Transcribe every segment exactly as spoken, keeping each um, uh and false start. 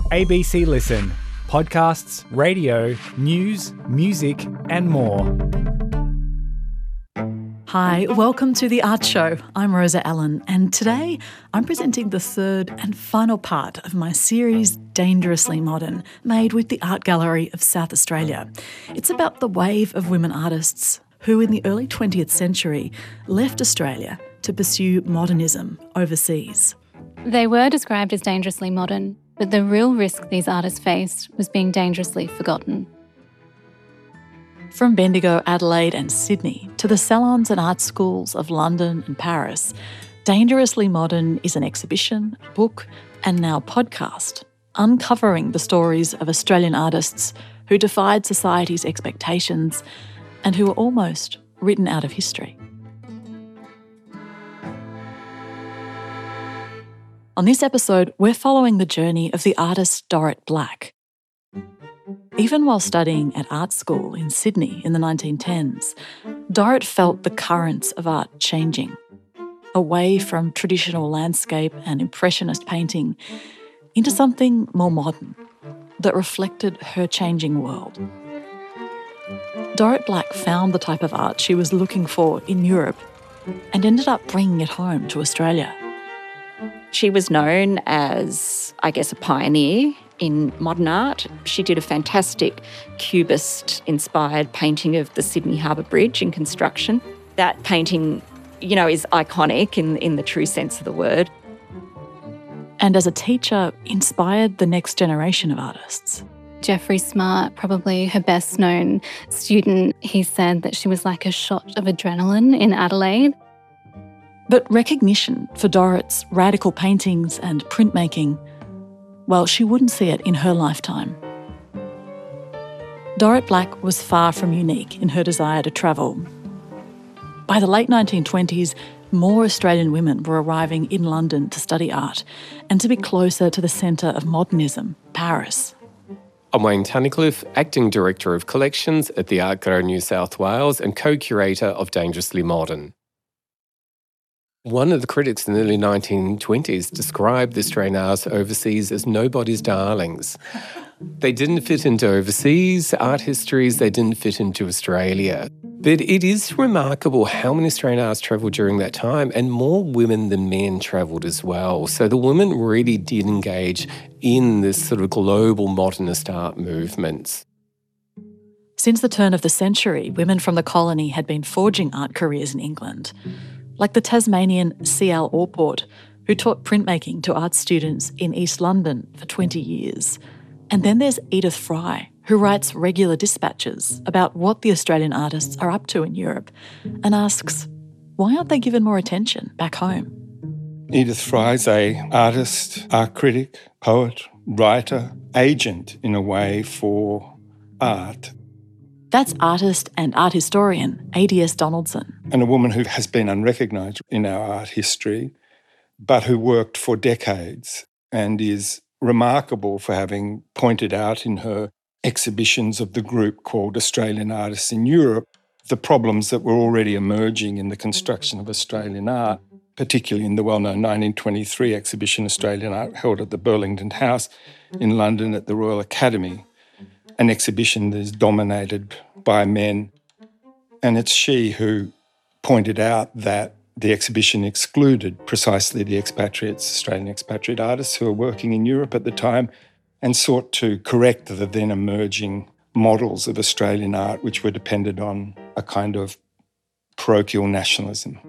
A B C Listen. Podcasts, radio, news, music and more. Hi, welcome to The Art Show. I'm Rosa Allen, and today I'm presenting the third and final part of my series Dangerously Modern, made with the Art Gallery of South Australia. It's about the wave of women artists who in the early twentieth century left Australia to pursue modernism overseas. They were described as dangerously modern, but the real risk these artists faced was being dangerously forgotten. From Bendigo, Adelaide and Sydney to the salons and art schools of London and Paris, Dangerously Modern is an exhibition, book and now podcast, uncovering the stories of Australian artists who defied society's expectations and who were almost written out of history. On this episode, we're following the journey of the artist Dorrit Black. Even while studying at art school in Sydney in the nineteen tens, Dorrit felt the currents of art changing, away from traditional landscape and impressionist painting into something more modern that reflected her changing world. Dorrit Black found the type of art she was looking for in Europe and ended up bringing it home to Australia. She was known as, I guess, a pioneer in modern art. She did a fantastic Cubist-inspired painting of the Sydney Harbour Bridge in construction. That painting, you know, is iconic in, in the true sense of the word. And as a teacher, inspired the next generation of artists. Geoffrey Smart, probably her best known student, he said that she was like a shot of adrenaline in Adelaide. But recognition for Dorrit's radical paintings and printmaking, well, she wouldn't see it in her lifetime. Dorrit Black was far from unique in her desire to travel. By the late nineteen twenties, more Australian women were arriving in London to study art and to be closer to the centre of modernism, Paris. I'm Wayne Tunnicliffe, Acting Director of Collections at the Art Gallery New South Wales and co-curator of Dangerously Modern. One of the critics in the early nineteen twenties described the Australian artists overseas as nobody's darlings. They didn't fit into overseas art histories, they didn't fit into Australia. But it is remarkable how many Australian artists travelled during that time, and more women than men travelled as well. So the women really did engage in this sort of global modernist art movements. Since the turn of the century, women from the colony had been forging art careers in England, like the Tasmanian C L Orport, who taught printmaking to art students in East London for twenty years. And then there's Edith Fry, who writes regular dispatches about what the Australian artists are up to in Europe and asks, why aren't they given more attention back home? Edith Fry's an artist, art critic, poet, writer, agent in a way for art. That's artist and art historian A D S Donaldson. And a woman who has been unrecognised in our art history, but who worked for decades and is remarkable for having pointed out in her exhibitions of the group called Australian Artists in Europe the problems that were already emerging in the construction of Australian art, particularly in the well-known nineteen twenty-three exhibition Australian Art held at the Burlington House in London at the Royal Academy. An exhibition that is dominated by men. And it's she who pointed out that the exhibition excluded precisely the expatriates, Australian expatriate artists who were working in Europe at the time, and sought to correct the then emerging models of Australian art which were dependent on a kind of parochial nationalism.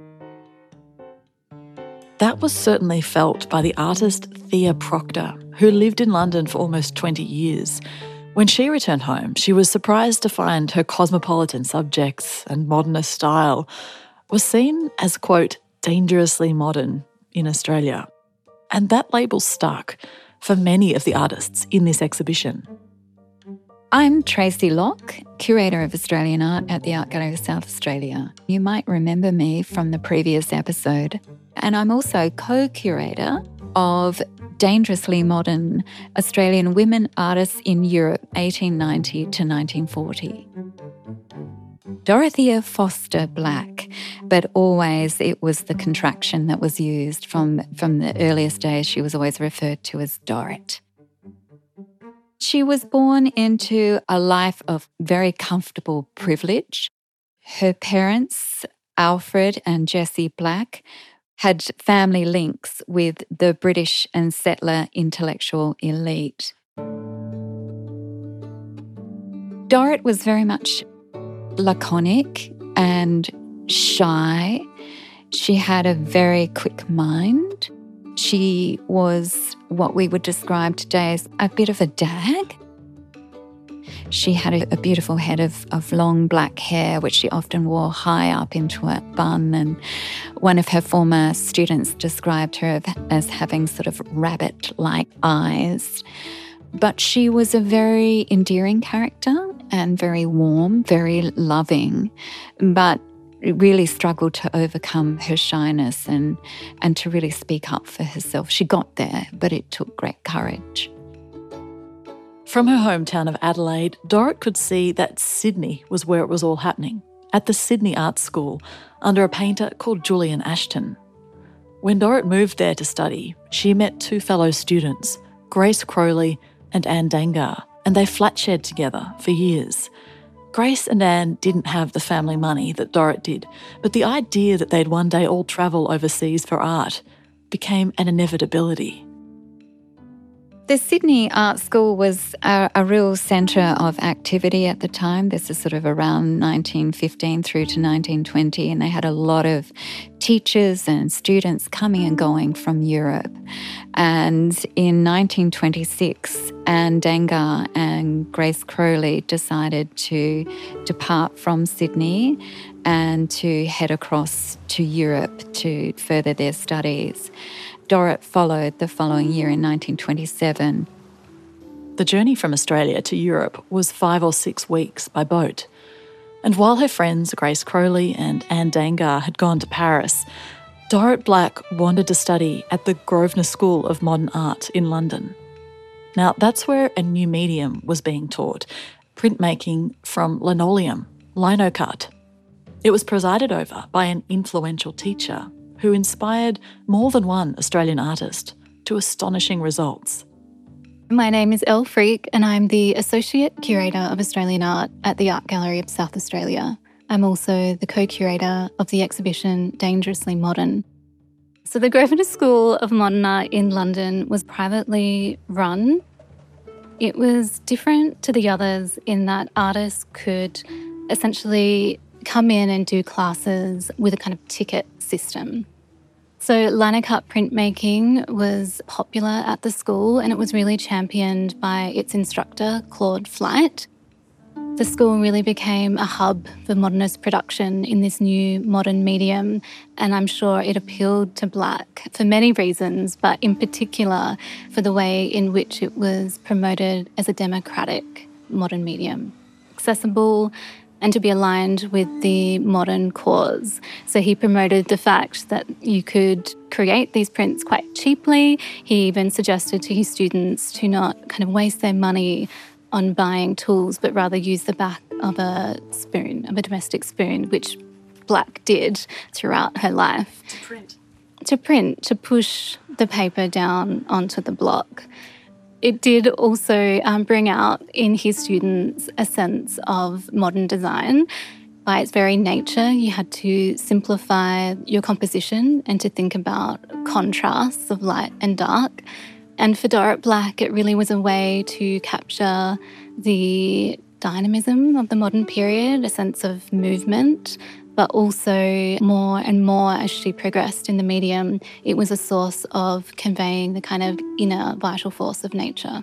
That was certainly felt by the artist Thea Proctor, who lived in London for almost twenty years. When she returned home, she was surprised to find her cosmopolitan subjects and modernist style was seen as, quote, dangerously modern in Australia. And that label stuck for many of the artists in this exhibition. I'm Tracy Locke, Curator of Australian Art at the Art Gallery of South Australia. You might remember me from the previous episode. And I'm also co-curator of Dangerously Modern Australian Women Artists in Europe, eighteen ninety to nineteen forty. Dorothea Foster Black, but always it was the contraction that was used from, from the earliest days. She was always referred to as Dorrit. She was born into a life of very comfortable privilege. Her parents, Alfred and Jessie Black, had family links with the British and settler intellectual elite. Dorrit was very much laconic and shy. She had a very quick mind. She was what we would describe today as a bit of a dag. She had a, a beautiful head of, of long black hair, which she often wore high up into a bun. And one of her former students described her as having sort of rabbit-like eyes. But she was a very endearing character and very warm, very loving, but really struggled to overcome her shyness and, and to really speak up for herself. She got there, but it took great courage. From her hometown of Adelaide, Dorrit could see that Sydney was where it was all happening, at the Sydney Art School, under a painter called Julian Ashton. When Dorrit moved there to study, she met two fellow students, Grace Crowley and Anne Dangar, and they flat-shared together for years. Grace and Anne didn't have the family money that Dorrit did, but the idea that they'd one day all travel overseas for art became an inevitability. The Sydney Art School was a, a real centre of activity at the time. This is sort of around nineteen fifteen through to nineteen twenty, and they had a lot of teachers and students coming and going from Europe. And in nineteen twenty-six, Anne Dangar and Grace Crowley decided to depart from Sydney and to head across to Europe to further their studies. Dorrit followed the following year in nineteen twenty-seven. The journey from Australia to Europe was five or six weeks by boat. And while her friends Grace Crowley and Anne Dangar had gone to Paris, Dorrit Black wanted to study at the Grosvenor School of Modern Art in London. Now, that's where a new medium was being taught, printmaking from linoleum, linocut. It was presided over by an influential teacher who inspired more than one Australian artist to astonishing results. My name is Elle Freak and I'm the Associate Curator of Australian Art at the Art Gallery of South Australia. I'm also the co-curator of the exhibition Dangerously Modern. So the Grosvenor School of Modern Art in London was privately run. It was different to the others in that artists could essentially come in and do classes with a kind of ticket system. So linocut printmaking was popular at the school and it was really championed by its instructor, Claude Flight. The school really became a hub for modernist production in this new modern medium, and I'm sure it appealed to Black for many reasons, but in particular for the way in which it was promoted as a democratic modern medium, accessible and to be aligned with the modern cause. So he promoted the fact that you could create these prints quite cheaply. He even suggested to his students to not kind of waste their money on buying tools, but rather use the back of a spoon, of a domestic spoon, which Black did throughout her life. To print. To print, to push the paper down onto the block. It did also um, bring out in his students a sense of modern design. By its very nature, you had to simplify your composition and to think about contrasts of light and dark. And for Dorrit Black, it really was a way to capture the dynamism of the modern period, a sense of movement, but also more and more as she progressed in the medium, it was a source of conveying the kind of inner vital force of nature.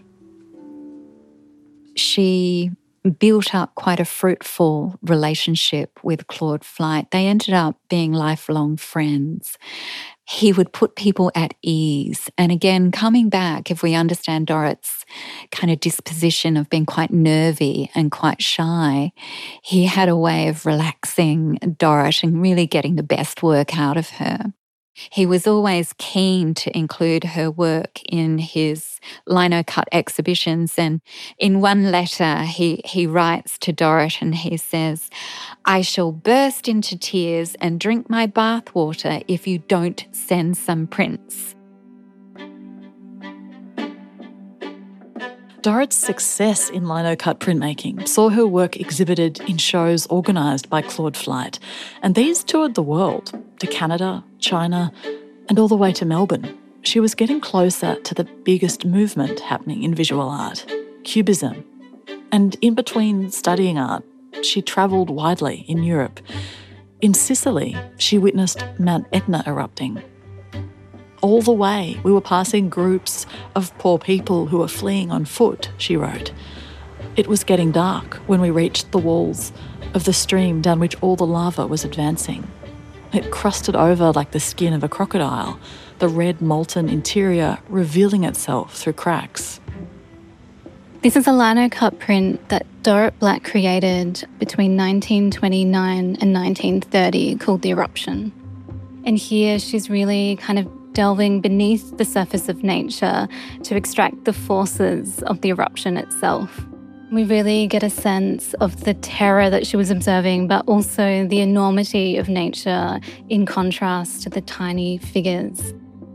She built up quite a fruitful relationship with Claude Flight. They ended up being lifelong friends. He would put people at ease. And again, coming back, if we understand Dorrit's kind of disposition of being quite nervy and quite shy, he had a way of relaxing Dorrit and really getting the best work out of her. He was always keen to include her work in his linocut exhibitions, and in one letter he, he writes to Dorrit and he says, "I shall burst into tears and drink my bathwater if you don't send some prints." Dorrit's success in lino-cut printmaking saw her work exhibited in shows organised by Claude Flight, and these toured the world, to Canada, China, and all the way to Melbourne. She was getting closer to the biggest movement happening in visual art, Cubism. And in between studying art, she travelled widely in Europe. In Sicily, she witnessed Mount Etna erupting. All the way, we were passing groups of poor people who were fleeing on foot, she wrote. It was getting dark when we reached the walls of the stream down which all the lava was advancing. It crusted over like the skin of a crocodile, the red molten interior revealing itself through cracks. This is a lino-cut print that Dorrit Black created between nineteen twenty-nine and nineteen thirty called The Eruption. And here she's really kind of delving beneath the surface of nature to extract the forces of the eruption itself. We really get a sense of the terror that she was observing, but also the enormity of nature in contrast to the tiny figures.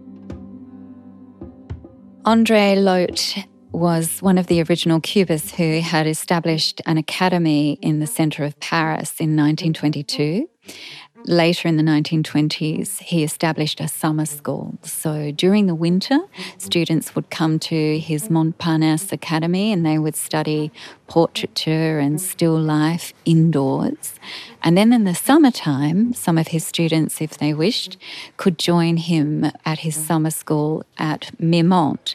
André Lhote was one of the original Cubists who had established an academy in the centre of Paris in nineteen twenty-two. Later in the nineteen twenties, he established a summer school. So during the winter, students would come to his Montparnasse Academy and they would study portraiture and still life indoors. And then in the summertime, some of his students, if they wished, could join him at his summer school at Mirmont.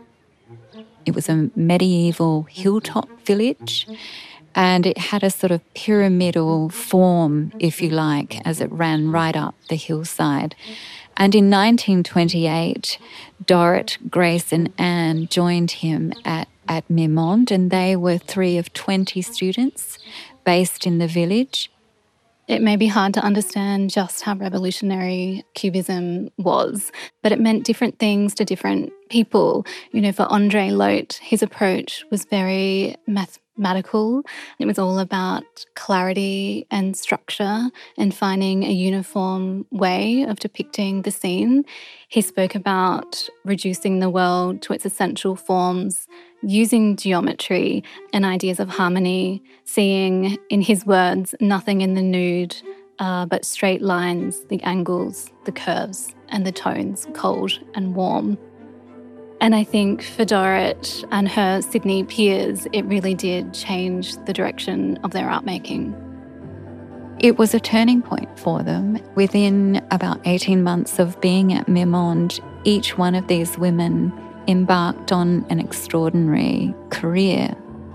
It was a medieval hilltop village, and it had a sort of pyramidal form, if you like, as it ran right up the hillside. And in nineteen twenty-eight, Dorrit, Grace and Anne joined him at, at Mirmont, and they were three of twenty students based in the village. It may be hard to understand just how revolutionary Cubism was, but it meant different things to different people. You know, for André Lhote, his approach was very mathematical. It was all about clarity and structure and finding a uniform way of depicting the scene. He spoke about reducing the world to its essential forms, using geometry and ideas of harmony, seeing, in his words, nothing in the nude uh, but straight lines, the angles, the curves and the tones, cold and warm. And I think for Dorrit and her Sydney peers, it really did change the direction of their art making. It was a turning point for them. Within about eighteen months of being at Mirmont, each one of these women embarked on an extraordinary career.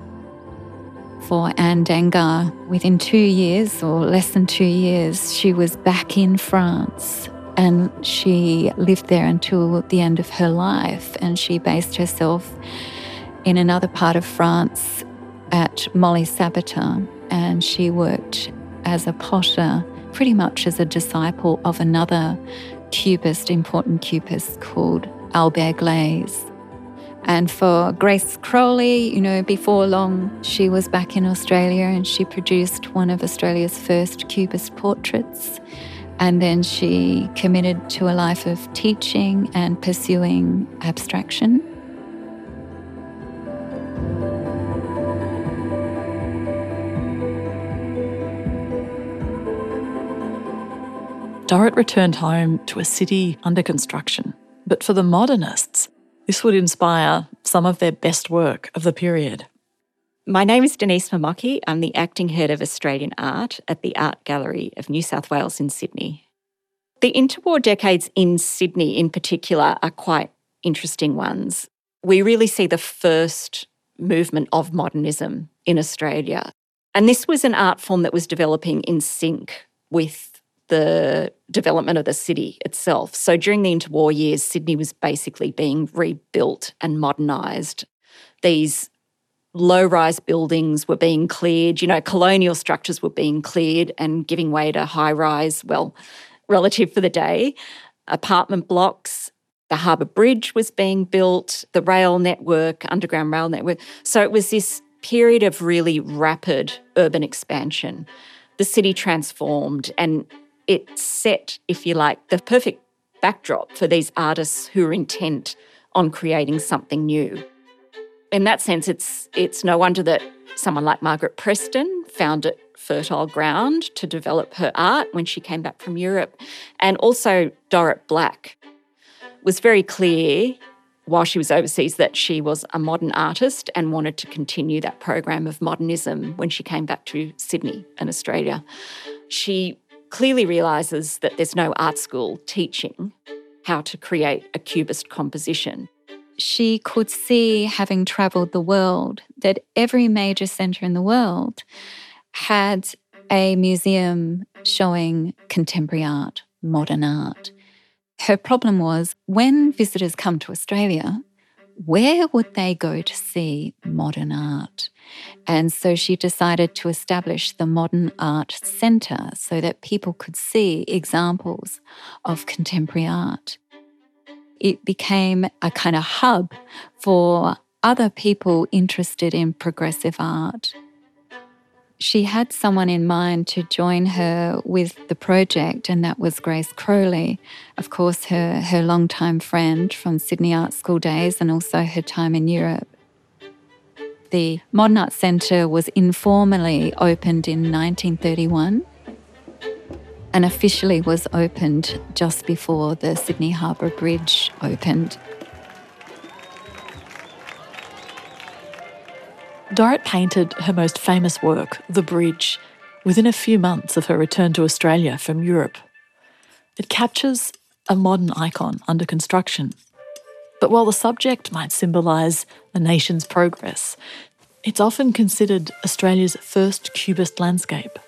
For Anne Dangar, within two years or less than two years, she was back in France. And she lived there until the end of her life, and she based herself in another part of France at Molly Sabatin, and she worked as a potter, pretty much as a disciple of another Cubist, important Cubist called Albert Glaze. And for Grace Crowley, you know, before long, she was back in Australia and she produced one of Australia's first Cubist portraits. And then she committed to a life of teaching and pursuing abstraction. Dorrit returned home to a city under construction. But for the modernists, this would inspire some of their best work of the period. My name is Denise Mamoki. I'm the acting head of Australian art at the Art Gallery of New South Wales in Sydney. The interwar decades in Sydney in particular are quite interesting ones. We really see the first movement of modernism in Australia. And this was an art form that was developing in sync with the development of the city itself. So during the interwar years, Sydney was basically being rebuilt and modernised. These low-rise buildings were being cleared, you know, colonial structures were being cleared and giving way to high-rise, well, relative for the day, apartment blocks. The Harbour Bridge was being built, the rail network, underground rail network. So it was this period of really rapid urban expansion. The city transformed and it set, if you like, the perfect backdrop for these artists who were intent on creating something new. In that sense, it's it's no wonder that someone like Margaret Preston found it fertile ground to develop her art when she came back from Europe. And also Dorrit Black was very clear while she was overseas that she was a modern artist and wanted to continue that program of modernism when she came back to Sydney and Australia. She clearly realises that there's no art school teaching how to create a cubist composition. She could see, having travelled the world, that every major centre in the world had a museum showing contemporary art, modern art. Her problem was, when visitors come to Australia, where would they go to see modern art? And so she decided to establish the Modern Art Centre so that people could see examples of contemporary art. It became a kind of hub for other people interested in progressive art. She had someone in mind to join her with the project, and that was Grace Crowley, of course her, her longtime friend from Sydney Art School days and also her time in Europe. The Modern Art Centre was informally opened in nineteen thirty-one and officially was opened just before the Sydney Harbour Bridge opened. Dorrit painted her most famous work, The Bridge, within a few months of her return to Australia from Europe. It captures a modern icon under construction. But while the subject might symbolise a nation's progress, it's often considered Australia's first cubist landscape.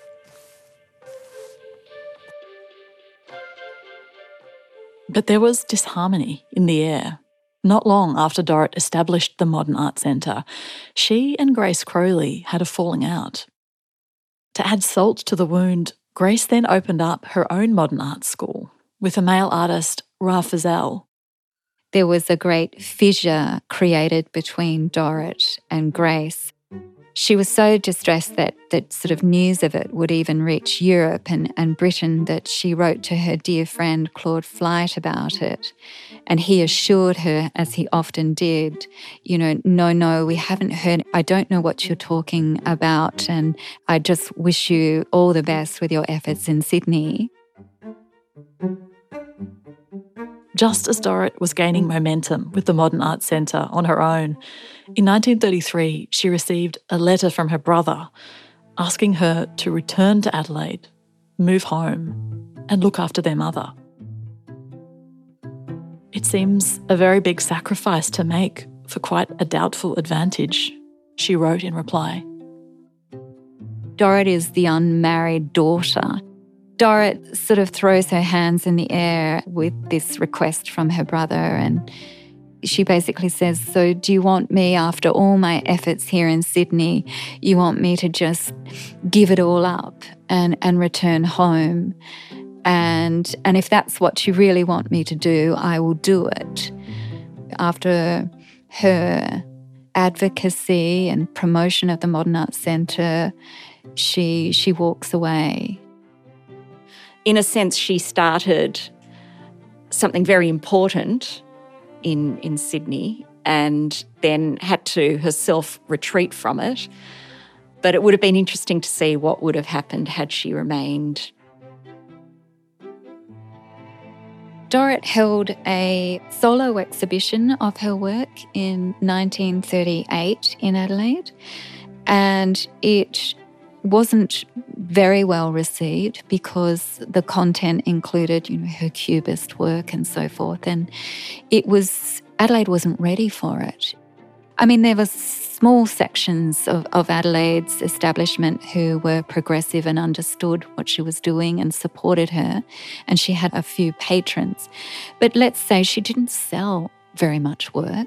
But there was disharmony in the air. Not long after Dorrit established the Modern Art Centre, she and Grace Crowley had a falling out. To add salt to the wound, Grace then opened up her own modern art school with a male artist, Ra Fazal. There was a great fissure created between Dorrit and Grace. She was so distressed that, that sort of news of it would even reach Europe and, and Britain that she wrote to her dear friend Claude Flight about it. And he assured her, as he often did, you know, no, no, we haven't heard, I don't know what you're talking about, and I just wish you all the best with your efforts in Sydney. Just as Dorrit was gaining momentum with the Modern Art Centre on her own, in nineteen thirty-three she received a letter from her brother asking her to return to Adelaide, move home, and look after their mother. It seems a very big sacrifice to make for quite a doubtful advantage, she wrote in reply. Dorrit is the unmarried daughter. Dorrit sort of throws her hands in the air with this request from her brother, and she basically says, so do you want me, after all my efforts here in Sydney, you want me to just give it all up and, and return home? And, and if that's what you really want me to do, I will do it. After her advocacy and promotion of the Modern Art Centre, she, she walks away. In a sense, she started something very important in, in Sydney and then had to herself retreat from it. But it would have been interesting to see what would have happened had she remained. Dorrit held a solo exhibition of her work in nineteen thirty-eight in Adelaide, and it wasn't very well received because the content included, you know, her cubist work and so forth, and it was Adelaide wasn't ready for it. I mean, there were small sections of, of Adelaide's establishment who were progressive and understood what she was doing and supported her, and she had a few patrons. But let's say she didn't sell very much work.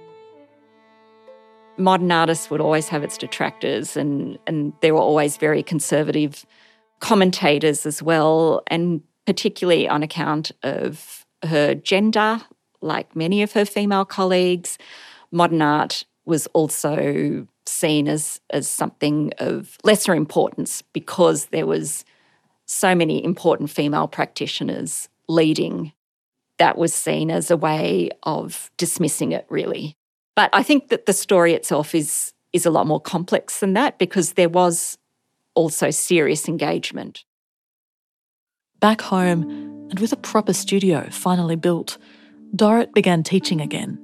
Modern artists would always have its detractors, and, and there were always very conservative commentators as well, and particularly on account of her gender, like many of her female colleagues. Modern art was also seen as, as something of lesser importance because there was so many important female practitioners leading. That was seen as a way of dismissing it, really. But I think that the story itself is, is a lot more complex than that because there was also serious engagement. Back home, and with a proper studio finally built, Dorrit began teaching again.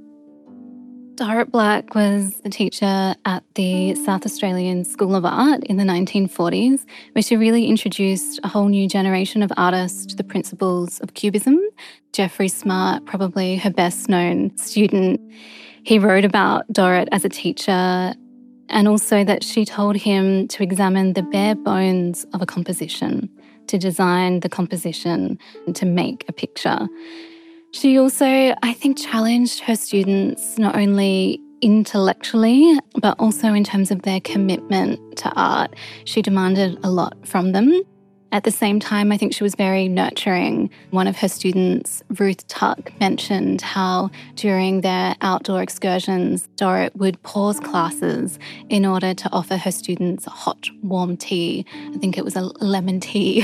Dorrit Black was a teacher at the South Australian School of Art in the nineteen forties, where she really introduced a whole new generation of artists to the principles of Cubism. Jeffrey Smart, probably her best known student, he wrote about Dorrit as a teacher and also that she told him to examine the bare bones of a composition, to design the composition and to make a picture. She also, I think, challenged her students not only intellectually, but also in terms of their commitment to art. She demanded a lot from them. At the same time, I think she was very nurturing. One of her students, Ruth Tuck, mentioned how during their outdoor excursions, Dorrit would pause classes in order to offer her students a hot, warm tea. I think it was a lemon tea.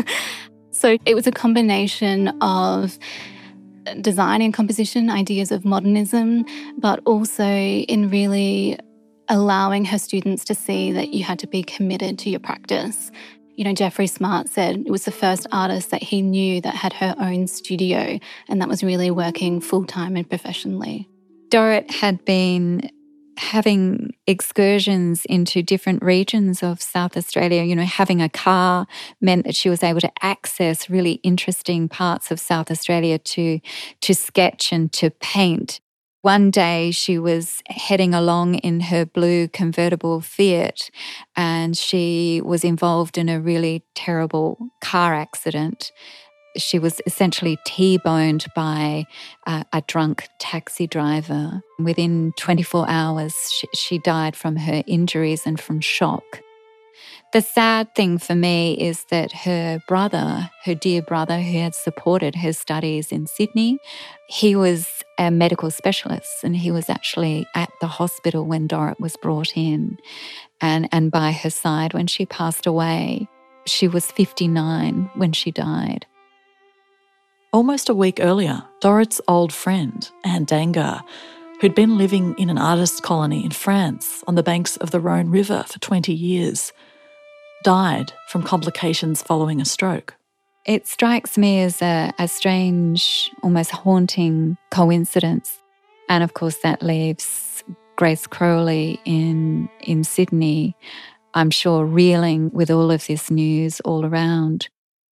So it was a combination of design and composition, ideas of modernism, but also in really allowing her students to see that you had to be committed to your practice. You know, Jeffrey Smart said it was the first artist that he knew that had her own studio, and that was really working full-time and professionally. Dorrit had been having excursions into different regions of South Australia. You know, having a car meant that she was able to access really interesting parts of South Australia to, to sketch and to paint. One day she was heading along in her blue convertible Fiat and she was involved in a really terrible car accident. She was essentially T-boned by uh, a drunk taxi driver. Within twenty-four hours, she, she died from her injuries and from shock. The sad thing for me is that her brother, her dear brother who had supported her studies in Sydney, he was a medical specialist and he was actually at the hospital when Dorrit was brought in and, and by her side when she passed away. She was fifty-nine when she died. Almost a week earlier, Dorrit's old friend, Anne Dangar, who'd been living in an artist's colony in France on the banks of the Rhone River for twenty years, died from complications following a stroke. It strikes me as a, a strange, almost haunting coincidence. And of course that leaves Grace Crowley in, in Sydney, I'm sure reeling with all of this news all around.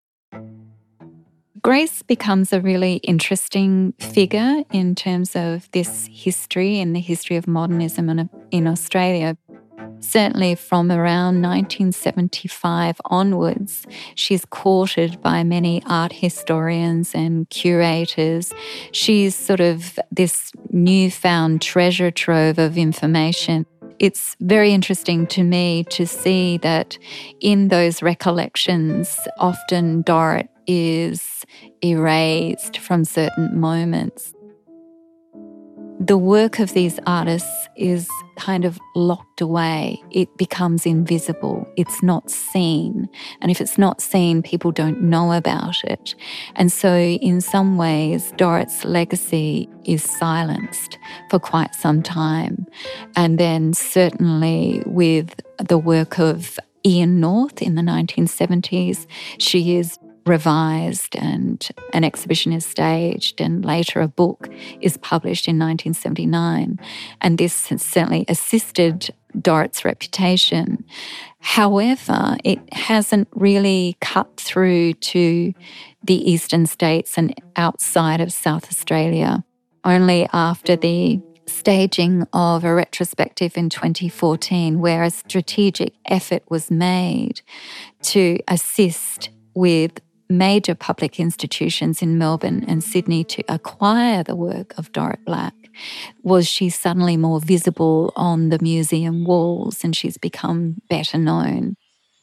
Grace becomes a really interesting figure in terms of this history and the history of modernism in, in Australia. Certainly from around nineteen seventy-five onwards, she's courted by many art historians and curators. She's sort of this newfound treasure trove of information. It's very interesting to me to see that in those recollections, often Dorrit is erased from certain moments. The work of these artists is kind of locked away. It becomes invisible. It's not seen. And if it's not seen, people don't know about it. And so in some ways, Dorrit's legacy is silenced for quite some time. And then certainly with the work of Ian North in the nineteen seventies, she is revised and an exhibition is staged and later a book is published in nineteen seventy-nine. And this has certainly assisted Dorrit's reputation. However, it hasn't really cut through to the eastern states and outside of South Australia. Only after the staging of a retrospective in twenty fourteen, where a strategic effort was made to assist with major public institutions in Melbourne and Sydney to acquire the work of Dorrit Black, was she suddenly more visible on the museum walls and she's become better known.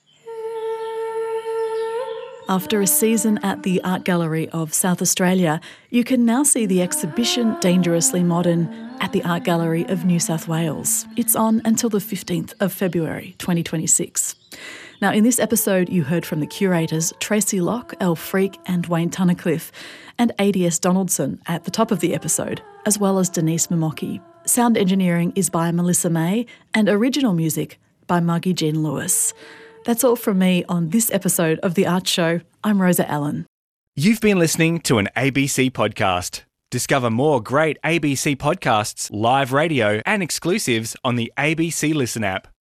After a season at the Art Gallery of South Australia, you can now see the exhibition Dangerously Modern at the Art Gallery of New South Wales. It's on until the fifteenth of February twenty twenty-six. Now, in this episode, you heard from the curators Tracy Locke, Elle Freak and Wayne Tunnicliffe, and A D S Donaldson at the top of the episode, as well as Denise Momoki. Sound engineering is by Melissa May and original music by Margie Jean Lewis. That's all from me on this episode of The Art Show. I'm Rosa Allen. You've been listening to an A B C podcast. Discover more great A B C podcasts, live radio and exclusives on the A B C Listen app.